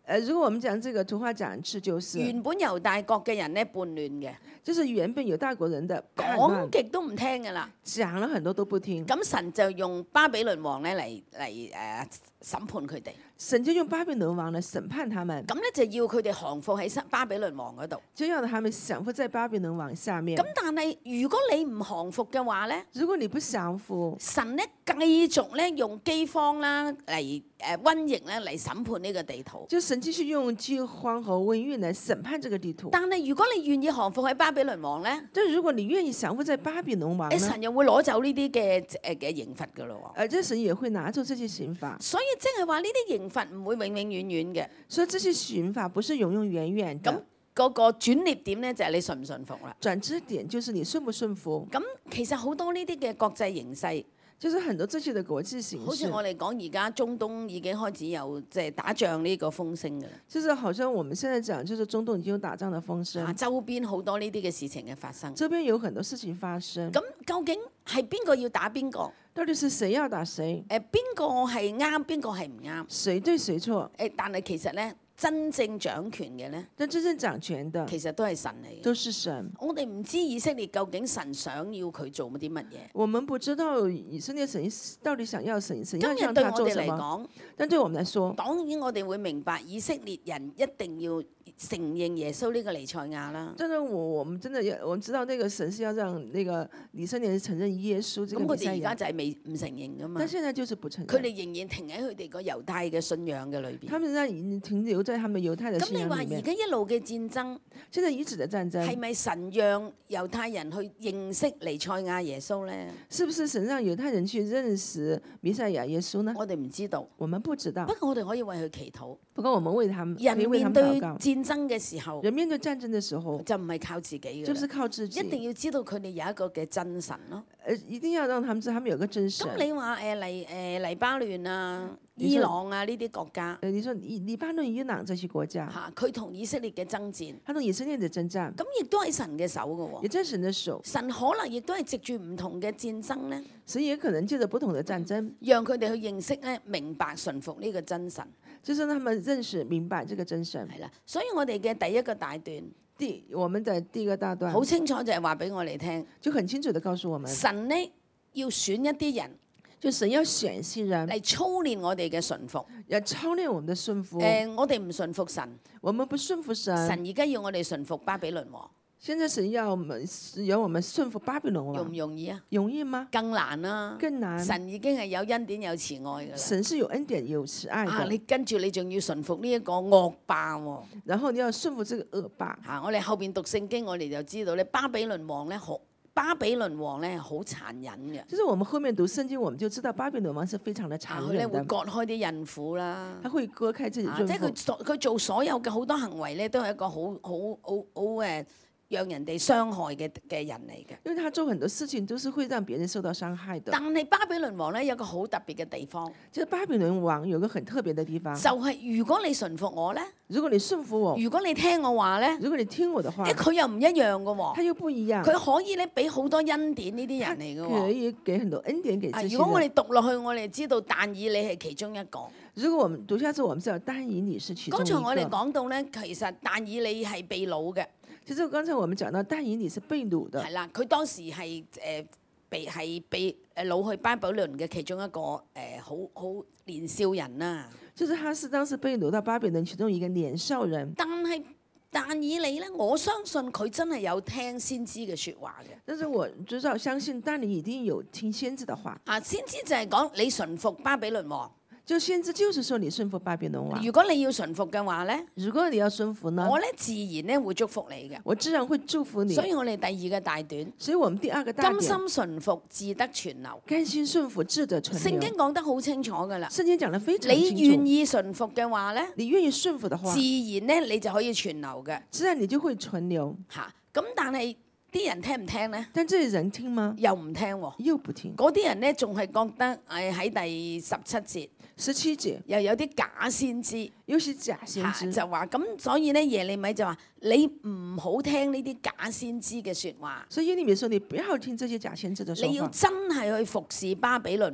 呃，如果我們講這個圖畫展示，就是原本猶大國嘅人咧叛亂嘅， 就是原本猶大國人的叛講亂， 極都唔聽㗎啦。 講了很多都不聽。 咁神就用巴比倫王咧嚟嚟誒審判佢哋。 神就用巴比倫王嚟審判他們， 咁咧就要佢哋降服喺巴比倫王嗰度。 就要他們降服在巴比倫王下面。 咁但係如果你唔降服嘅話咧， 如果你不降服， 神咧繼續咧用饑荒啦嚟誒瘟疫咧嚟審判呢個地圖。 就神繼續用饑荒和瘟疫嚟審判這個地圖。 但係如果你願意降服喺巴比倫王咧， 但如果你願意降服在巴比倫王呢， 神又會攞走呢啲嘅誒嘅刑罰㗎咯喎。 而這神也會拿走這些刑罰。 所以即係話呢啲刑罰唔會永永遠遠嘅。 所以這些刑罰不是永永遠遠的。 咁嗰個轉捩點咧就係你順唔順服啦。 轉折點就是你順不順服。 咁其實好多呢啲嘅國際形勢， 就是很多這些嘅國際形勢。 好似我哋講而家中東已經開始有即係打仗呢個風聲㗎啦。 就是好像我們現在講，就是中東已經有打仗嘅風聲。 啊，周邊好多呢啲嘅事情嘅發生。 這邊有很多事情發生。 咁究竟係邊個要打邊個？ 到底是誰要打誰？ 誒邊個係啱，邊個係唔啱？ 誰對誰錯？ 誒，但係其實咧，真正掌權嘅咧， 但真正掌權的其實都係神嚟嘅。 都是神。 我哋唔知以色列究竟神想要佢做啲乜嘢。 我們不知道以色列神到底想要神，神今要讓日對我哋他做什麼。 嚟講， 但對我們來說， 當然我哋會明白以色列人一定要承認耶穌呢個彌賽亞啦。 真的我我們真的要，我們知道那個神是要讓那個以色列人承認耶穌這個彌賽咁佢哋而家亞。 就係未唔承認噶嘛。 但現在就是不承認。 佢哋仍然停喺佢哋個猶太嘅信仰嘅裏邊。 他們仍然停留在他們猶太的咁信仰裡面。 你話而家一路嘅戰爭， 現在一直的戰爭， 係咪神讓猶太人去認識彌賽亞耶穌咧？ 是不是神讓猶太人去認識彌賽亞耶穌呢？ 我哋唔知道。 我們不知道。 不過我哋可以為佢祈禱。 不過我們為他們， 人可以為他面對們禱告。 戰爭嘅時候， 人面對戰爭的時候， 就唔係靠自己嘅， 就是靠自己。 一定要知道佢哋有一個嘅真神咯。 誒，一定要讓他們知道他們有個真神。 咁你話誒黎誒黎巴嫩啊、伊朗啊呢啲國家， 誒，你說黎黎巴嫩、伊朗這些國家， 嚇佢同以色列嘅爭戰， 他同以色列的征戰， 咁亦都喺神嘅手嘅喎。 也在神的手。 神可能亦都係藉住唔同嘅戰爭咧， 神也可能借着不同的戰爭， 讓佢哋去認識咧、明白、順服呢個真神。 就是讓他們認識明白這個真神。 係啦，所以我哋嘅第一個大段， 第我們的第一個大段好清楚就係話俾我哋聽， 就很清楚地告訴我們， 神呢要選一啲人就神要選些人嚟操練我哋嘅順服。 要操練我們的順服。 誒、呃，我哋唔順服神， 我們不順服神。 神而家要我哋順服巴比倫王， 現在神要我們要我們順服巴比倫容王唔，容易啊？ 容易嗎？ 更難啦、 更難。 神已經係有恩典有慈愛㗎啦。 神是有恩典有慈愛的。 啊！你跟住你仲要順服呢一個惡霸喎、 然後你要順服這個惡霸。 嚇、我哋後邊讀聖經，我哋就知道咧，巴比倫王咧好，巴比倫王咧好殘忍嘅。 就是我們後面讀聖經，我們就知道巴比倫王是非常的殘佢咧會忍的。 割開啲孕婦啦， 他會割開自己啊孕婦。 即係佢所佢做所有嘅好多行為咧，都係一個好好好好誒，讓人哋傷害嘅嘅人嚟嘅。 因為他做很多事情都是會讓別人受到傷害的。 但係巴比倫王咧有個好特別嘅地方， 就是巴比倫王有個很特別的地方， 就係如果你順服我咧， 如果你順服我， 如果你聽我話咧， 如果你聽我的話誒，佢又唔一樣嘅喎。 他又不一樣。 佢可以咧俾好多恩典呢啲他人嚟嘅可喎。 以給很多恩典給啊這些如果我哋人。 讀落去，我哋知道但以理係其中一個。 如果我們讀下之後，我們知道但以理是其中一個。 剛才我哋講到咧，其實但以理係被擄嘅， 其實剛才我們講到但以理是被擄的， 係啦，佢當時係誒、呃、被係被誒擄去巴比倫嘅其中一個誒好好年少人啦。 就是他是當時被擄到巴比倫其中一個年少人。 但係但以理咧，我相信佢真係有聽先知嘅説話嘅。 但是我至少相信但你一定有聽先知的話。 啊，先知就係講你順服巴比倫王。 就先知就是說你順服巴比倫王。 如果你要順服嘅話咧， 如果你要順服呢， 我咧自然咧會祝福你嘅。 我自然會祝福你。 所以我哋第二個大段， 所以我們第二個大點， 甘心順服，自得存留。 甘心順服，自得存留。 聖經講得好清楚㗎啦。 聖經講得非常你清楚。 願意順服嘅話咧， 你願意順服的話， 自然咧你就可以存留嘅自然你就會存留。 嚇。咁但係啲人聽唔聽咧？ 但這些人聽嗎？ 又唔聽喎。 又不聽。 嗰啲人咧仲係覺得誒喺第十七節十七節又有啲假先知又是假先嚇， 知， 就話咁，所以咧耶利米就話你唔好聽呢啲假先知嘅説話， 所以耶利米說你不要聽這些假先知的說話， 你要真係去服侍巴比倫王。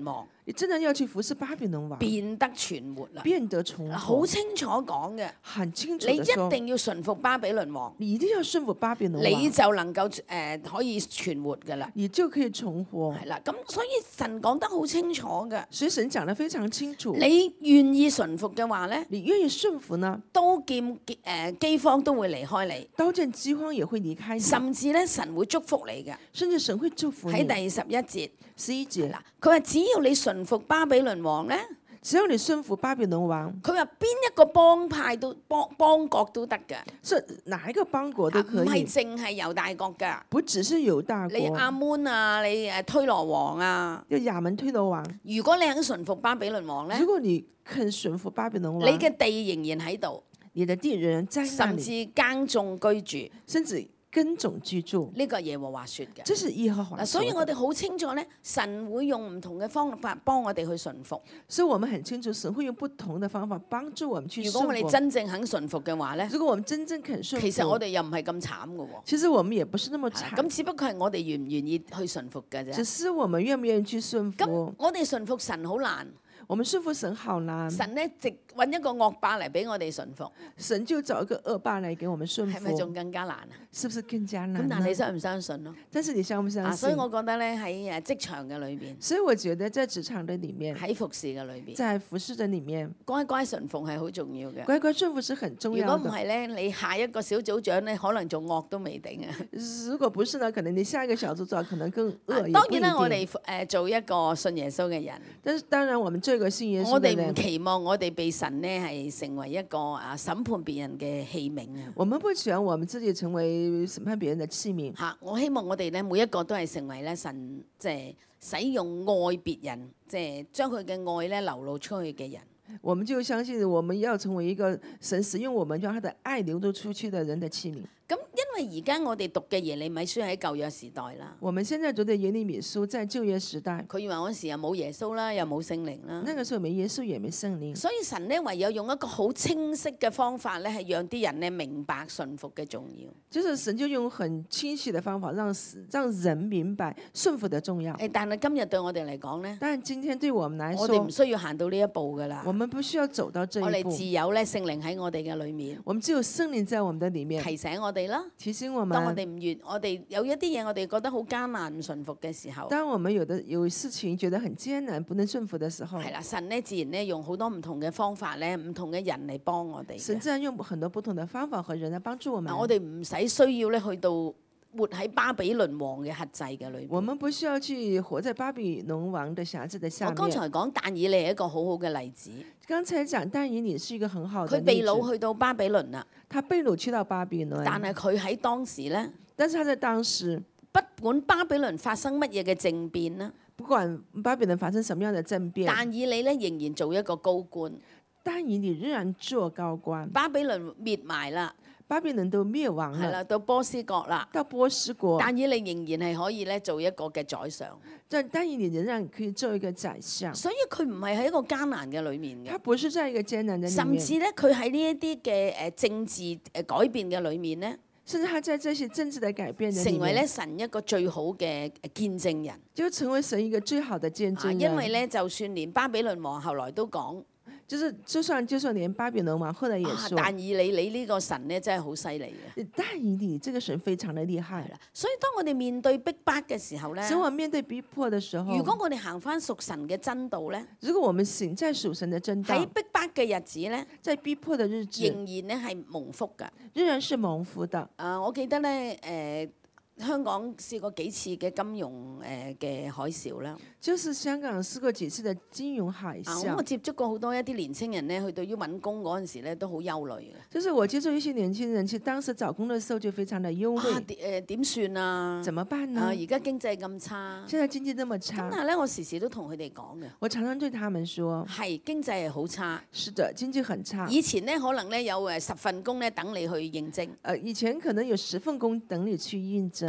你真的要去服侍巴比倫王， 變得存活啦。 變得重好活， 清楚講嘅， 很清楚你的說， 一定要順服巴比倫王， 你一定要順服巴比倫你王， 就能夠誒、呃、可以存活噶啦。 你就可以重活。 係啦，咁所以神講得好清楚嘅， 所以神講得非常清楚， 你願意順服嘅話咧， 你願意順服呢， 刀劍誒饑荒都會離開你， 刀劍饑荒也會離開你， 甚至咧神會祝福你嘅。 甚至神會祝福你。 喺第十一節， 十一節， 嗱，佢話只要你順服巴比倫王咧， 只要你順服巴比倫王， 佢話邊一個幫派都幫邦國都得嘅， 是哪一個邦國都唔係可以， 淨係猶大國㗎。 不只是猶大你國， 亞捫啊，你誒推羅王啊， 就亞門推羅王。 如果你肯順服巴比倫王咧如，果你肯順服巴比倫王， 你嘅地仍然喺度， 你的地人在那甚裡， 至耕種居住， 甚至耕種居住， 呢個係耶和華説嘅。 這是耶和華嗱， 說所以我的。 哋好清楚咧，神會用唔同嘅方法幫我哋去順服。 所以我們很清楚，神會用不同的方法幫助我們去如果我哋順服。 真正肯順服嘅話咧， 如果我們真正肯順服， 其實我哋又唔係咁慘嘅喎。 其實我們也不是那麼係啦慘， 咁只不過係我哋願唔願意去順服嘅只啫。 是我們願不願意去順咁服。 我哋順服神好難， 我們順服神好難， 神咧直揾一個惡霸嚟俾我哋順服， 神就找一個惡霸來給我們順係咪仲服， 更加難啊？ 是不是更加難咁但係你呢？ 相唔相信咯？ 但是你相不相啊，所信以？我覺得咧喺誒職場嘅裏邊， 所以我覺得在職場的裡面， 喺服侍嘅裏邊， 在服侍的裡面， 乖乖順服係好重要嘅。 乖乖順服是很重如果要的。 唔係咧，你下一個小組長咧，可能做惡都未定啊！ 如果不是呢，可能你下一個小組長可能更惡，也不一當然啦，我哋定。 誒做一個信耶穌嘅人， 但是當然，我們這個信耶穌我哋唔的人， 期望我哋被神咧係成為一個啊審判別人嘅器皿啊！ 我們不喜歡我們自己成為審判別人的器皿。 嚇！我希望我哋咧每一個都係成為咧神即係使用愛別人，即係將佢嘅愛咧流露出去嘅人。 我們就相信我們要成為一個神使用我們，讓他的愛流露出去的人的器皿。 咁因為而家我哋讀嘅耶利米書喺舊約時代啦， 我們現在讀的耶利米書在舊約時代， 佢話嗰時又冇耶穌啦，又冇聖靈啦， 那個時候沒耶穌也沒聖靈， 所以神咧唯有用一個好清晰嘅方法咧，係讓啲人咧明白順服嘅重要。 就是神就用很清晰的方法讓讓人明白順服的重要。 誒，但係今日對我哋嚟講咧， 但今天對我們來我哋唔說， 需要行到呢一步噶啦我，們不需要走到這我一步， 哋自有咧聖靈喺我哋嘅裏面我們只有聖靈在我們的裡面提醒我哋啦。 提醒我當我們。 哋唔願，我哋有一啲嘢我哋覺得好艱難唔順服嘅時候， 當我們有的有事情覺得很艱難不能順服的時候， 係啦，神咧自然咧用好多唔同嘅方法咧，唔同嘅人嚟幫我哋嘅。 神自然用很多不同的方法和人來幫助我們。 嗱，我哋唔使需要咧去到活喺巴比倫王嘅轄制嘅裏邊。 我們不需要去活在巴比倫王的轄制的下我剛面。 才講但以理係一個好好嘅例子， 剛才講但以理是一個很好的佢被例子， 擄去到巴比倫啦， 他被擄去到巴比倫， 但係佢喺當時咧， 但是他在當時， 不管巴比倫發生乜嘢嘅政變啦， 不管巴比倫發生什麼樣的政變， 但以理咧仍然做一個高官。 但以理仍然做高官， 巴比倫滅埋啦， 巴比倫都滅亡了， 係啦，到波斯國啦。 到波斯國， 但以理仍然係可以咧做一個嘅宰相， 但但以理仍然可以做一個宰相， 所以佢唔係喺一個艱難嘅裏面嘅， 他不是在一個艱難的裡甚面， 至咧佢喺呢一啲嘅誒政治誒改變嘅裏面咧， 甚至他在這些政治的改變的裡成為咧面， 神一個最好嘅見證人。 就成為神一個最好的見證啊， 人。 因為咧，就算連巴比倫王後來都講， 就是就算就算連巴比倫王後來也啊， 說， 但以理你呢個神咧真係好犀利嘅。 但以理這個神非常的厲害係。啦，所以當我哋面對逼迫嘅時候咧， 所以我面對逼迫的時候， 如果我哋行翻屬神嘅真道咧， 如果我們行在屬神的真道喺，逼迫嘅日子咧， 在逼迫的日子仍，然咧係蒙福㗎。 仍然是蒙福的。 啊，我記得咧，誒、香港試過幾次嘅金融誒嘅、海嘯啦。 就是香港試過幾次的金融海啊，咁我嘯， 接觸過好多一啲年青人咧，佢對於揾工嗰陣時咧都好憂慮嘅。 就是我接觸一些年輕人，其實當時找工的時候就非常的憂啊， 慮， 點誒點算啊？ 怎麼辦啊， 呢？ 而家經濟咁差， 現在經濟這麼咁差， 但係咧，我時時都同佢哋講嘅， 我常常對他們說， 係經濟係好差。 是的，經濟很差。 以前咧可能咧有誒十份工咧等你去應徵， 呃，以前可能有十份工等你去應徵，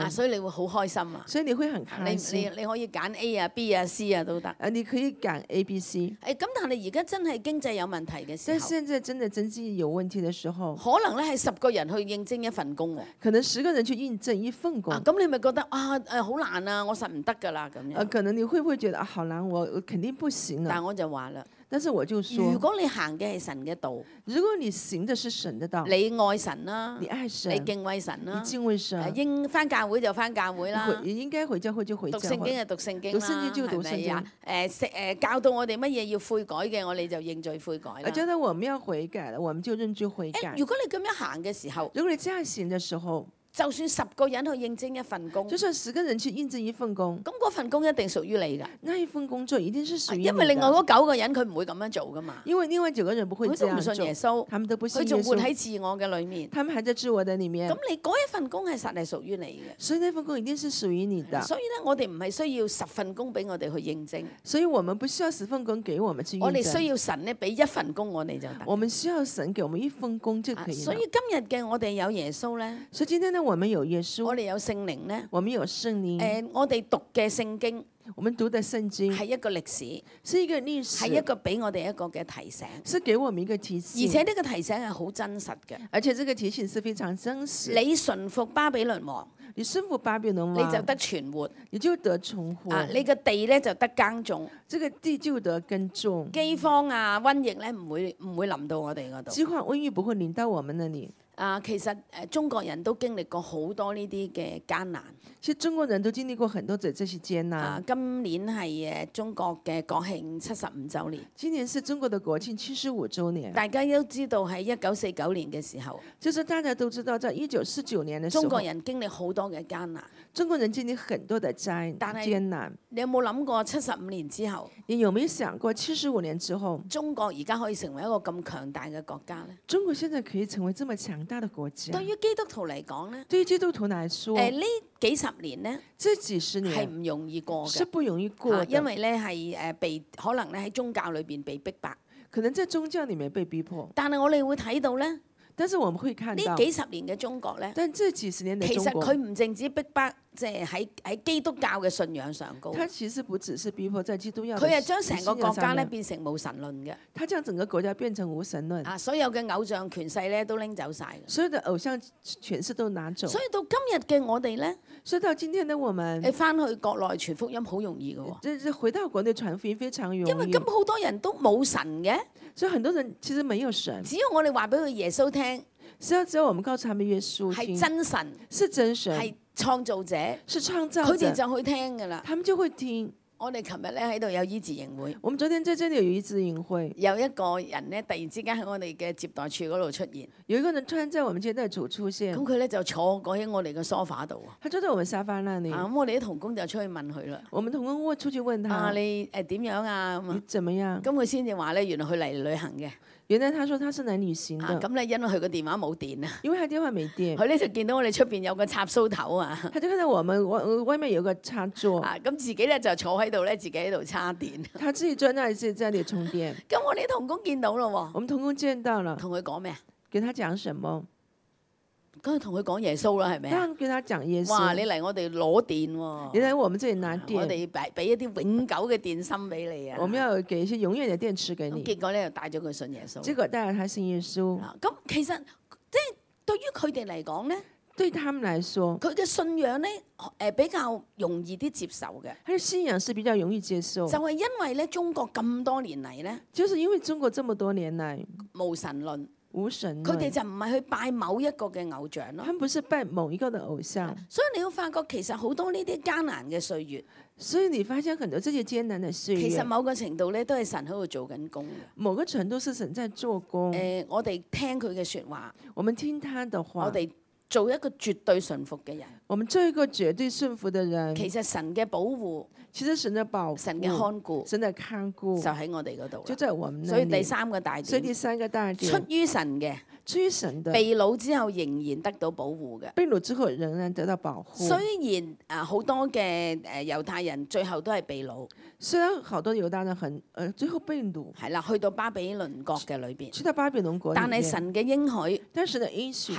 啊，所以你會好開心啊！ 所以你會很你開心。 你你可以揀 A 啊、B 啊、C 啊都得。 啊，你可以揀 A、B、C。 誒咁，但係而家真係經濟有問題嘅時但候， 現在真的經濟有問題的時候， 可能咧係十個人去應徵一份工喎。 可能十個人去應徵一份工。 啊，咁你咪覺得啊誒好難啊，我實唔得㗎啦咁樣。 呃，可能你會不會覺得啊，好難，我我肯定不行啊。 但我就話啦， 但是我就說， 如果你行嘅係神嘅道， 如果你行的是神的道， 你愛神啦， 你愛神， 你敬畏神啦， 你敬畏神， 誒應翻教會就翻教會啦。 回應該回教會就回讀教會， 聖經就讀聖經讀聖經就啦，係讀聖經咪啊？誒食誒教導我哋乜嘢要悔改嘅，我哋就認罪悔改啦。 而覺得我們要悔改了，我們就認罪悔改誒，。如果你咁樣行嘅時候， 如果你這樣行的時候， 就算十個人去應徵一份工， 就算十個人去應徵一份工， 咁嗰份工一定屬於你㗎， 那一份工作一定是屬於你的。 因為另外嗰九個人佢唔會咁樣做㗎嘛， 因為另外九個人不會佢這樣都唔信耶做， 穌， 他們都不信耶佢仲活穌， 喺自我嘅裡面。 他們還在自我的裡面咁。你嗰一份工係實係屬於你嘅， 所以那份工一定是屬於你的。 所以咧我哋唔係需要十份工俾我哋去應徵， 所以我們不需要十份工給我們去應我哋需徵， 要神咧俾一份工我哋就得。 我們需要神給我們一份工就啊可以了。 所以今日嘅我哋有耶穌咧， 所以今天呢，我們有耶我穌， 哋有聖靈咧， 我們有聖靈， 誒我哋讀嘅聖經我們讀的聖經係一個歷史， 是一個歷史， 係一個俾我哋一個嘅提醒， 是給我們一個提而醒， 且呢個提醒係好真實嘅。 而且這個提醒是非常真實。 你順服巴比倫王， 你順服巴比倫王， 你就得存活。 你就得存活， 啊，你個地咧就得耕種， 這個地就得耕種， 饑荒啊、瘟疫咧唔會唔會臨到我哋嗰度。 饑荒瘟疫不會臨到我們那裡。 啊，其實誒中國人都經歷過好多呢啲嘅艱難。 其實中國人都經歷過很多這這些艱啊難。， 今年係誒中國嘅國慶七十五週年， 今年是中國的國慶七十五週年。 大家都知道喺一九四九年嘅時候， 就是大家都知道，在一九四九年的時候， 中國人經歷好多嘅艱難。 中國人經歷很多的災但係艱難。 你有冇諗過七十五年之後， 你有沒有想過七十五年之後， 中國而家可以成為一個咁強大嘅國家呢？ 中國現在可以成為這麼強大的國家？ 對於基督徒嚟講呢， 對於基督徒來說， 誒呢幾十年呢這幾十係年唔容易過嘅。 是不容易過的， 啊因為咧係誒被可能咧喺宗教裏邊被逼迫， 可能在宗教裡面被逼迫。 但係我哋會睇到咧， 但是我們會看呢到， 幾十年嘅中國咧， 但這幾十年的其中國， 實佢唔淨止逼迫，即係喺喺基督教嘅信仰上高， 他其實不只是逼迫在基督教的佢係將成個國家咧信仰上面， 變成無神論嘅， 他將整個國家變成無神論， 啊，所有嘅偶像權勢咧都拎走晒嘅。 所有的偶像權勢都拿走。 所以到今日嘅我哋咧， 所以到今天的我們， 你翻去國內傳福音好容易嘅喎， 這這回到國內傳福音非常容易因為根，本好多人都冇神嘅， 所以很多人其實沒有神， 只要我哋話俾佢耶穌聽只要只有我們告訴他們耶穌係聽真神， 是真神， 係創造者， 是創造佢哋者， 就去聽㗎啦。 他們就會聽。 我哋琴日咧喺度有醫治營會， 我們昨天在這裡有一次營會， 有一個人咧突然之間喺我哋嘅接待處嗰度出現， 有一個人突然在我們接待處出現咁，佢咧就坐過喺我哋嘅梳化度啊。 他坐在我們沙發那裡， 咁我哋啲童工就出去問佢啦。 我們同工問出去問啊， 他， 你誒點樣啊？咁你啊， 怎麼樣？ 咁佢先至話咧，原來佢嚟旅行嘅。 原來他說他是來旅行啊， 的， 咁咧因為佢個電話冇電啊， 因為他電話沒電， 佢咧就見到我哋出邊有個插蘇頭啊。 他就看到我們外外面有個插座， 啊，咁自己咧就坐喺度咧，自己喺度插電。 他自己坐在那裡，自己在那裡充電。 咁我哋啲童工見到咯喎， 我們同工見到了， 同佢講咩啊？ 給他講什麼？ 咁同佢講耶穌啦，係咪啊？ 當然跟他講耶哇！你穌。 嚟我哋攞電喎， 你來我們這裡拿我電， 哋俾俾一啲永久嘅電芯俾你啊！ 我們要給一些永遠的電池給你。 咁結果咧就帶咗佢信耶穌。 結果帶了他信耶穌。 啊咁其實即係對於佢哋嚟講咧， 對他們來說， 佢嘅信仰咧誒比較容易啲接受嘅， 他的信仰是比較容易接受就，係因為咧中國咁多年嚟咧就是因為中國這麼多年來無神論， 無神論， 佢哋就唔係去拜某一個嘅偶像咯他。們不是拜某一個的偶像， 所以你會發覺其實好多呢啲艱難嘅歲月， 所以你發現很多這些艱難的歲月， 其實某個程度咧都係神喺度做緊工嘅。 某個程度是神在做工。 誒、我哋聽佢嘅説話， 我們聽他的話， 我哋做一個絕對順服嘅人。 我們做一個絕對順服的人。 其實神嘅保護、 其實神的保護、 神嘅看顧神的看顧就喺我哋嗰度啦。 就在我們那裡。 所以第三個大所以第點， 三個大點， 出於神嘅， 出於神的， 被擄之後仍然得到保護嘅。 被擄之後仍然得到保護。 雖然啊好多嘅誒猶太人最後都係被擄， 雖然好多猶大人很，呃，最後被擄， 係啦，去到巴比倫國嘅裏邊， 去到巴比倫國裡面， 但係神嘅應許但神的應許係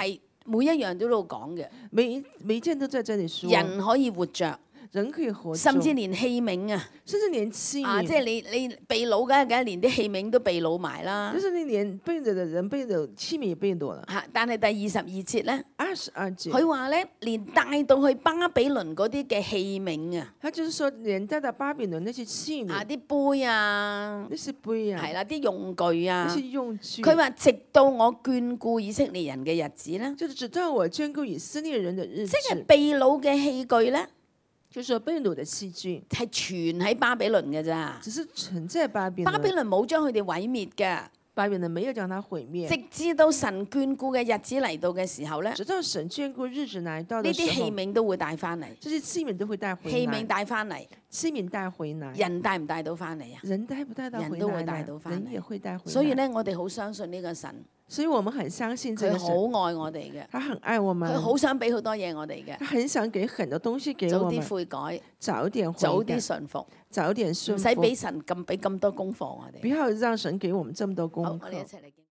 每一樣都度講嘅。 每一每一件都在這裡說。 人可以活着， 人可以活着， 甚至連器皿啊， 甚至連器皿啊，即係你你被擄梗係梗係連啲器皿都被擄埋啦。 就是你連被擄的人被擄，器皿也被擄了。 嚇！但係第二十二節咧， 二十二節， 佢話咧，連帶到去巴比倫嗰啲嘅器皿啊， 他就是說連帶到巴比倫那些器皿， 啊啲杯啊， 那些杯啊， 係啦，啲用具啊那，些用具。 佢話直到我眷顧以色列人嘅日子咧， 就是直到我眷顧以色列人的日子， 即係被擄嘅器具咧， 就是說被擄的器具係存喺巴比倫嘅咋。 只是存在巴比倫， 巴比倫冇將佢哋毀滅嘅， 巴比倫沒有將它毀滅， 直至到神眷顧嘅日子嚟到嘅時候咧， 直到神眷顧日子來到呢啲的時候， 器皿都會帶翻嚟， 這些器皿都會帶回來， 器皿帶翻嚟， 器皿帶回來， 人帶唔帶到翻嚟啊？ 人帶不帶到回來呢？ 人都會帶到返嚟人也會帶回來。 所以咧，我哋好相信呢個神， 所以我們很相信這佢個神， 好愛我哋嘅， 他很愛我們， 佢好想俾好多嘢我哋嘅， 他很想給很多東西給早我們， 啲悔改， 早點悔早改啲順服， 早點順服， 唔使俾神咁俾咁多功課我哋。 不要讓神給我們這麼多功好，我哋一課。 齊嚟。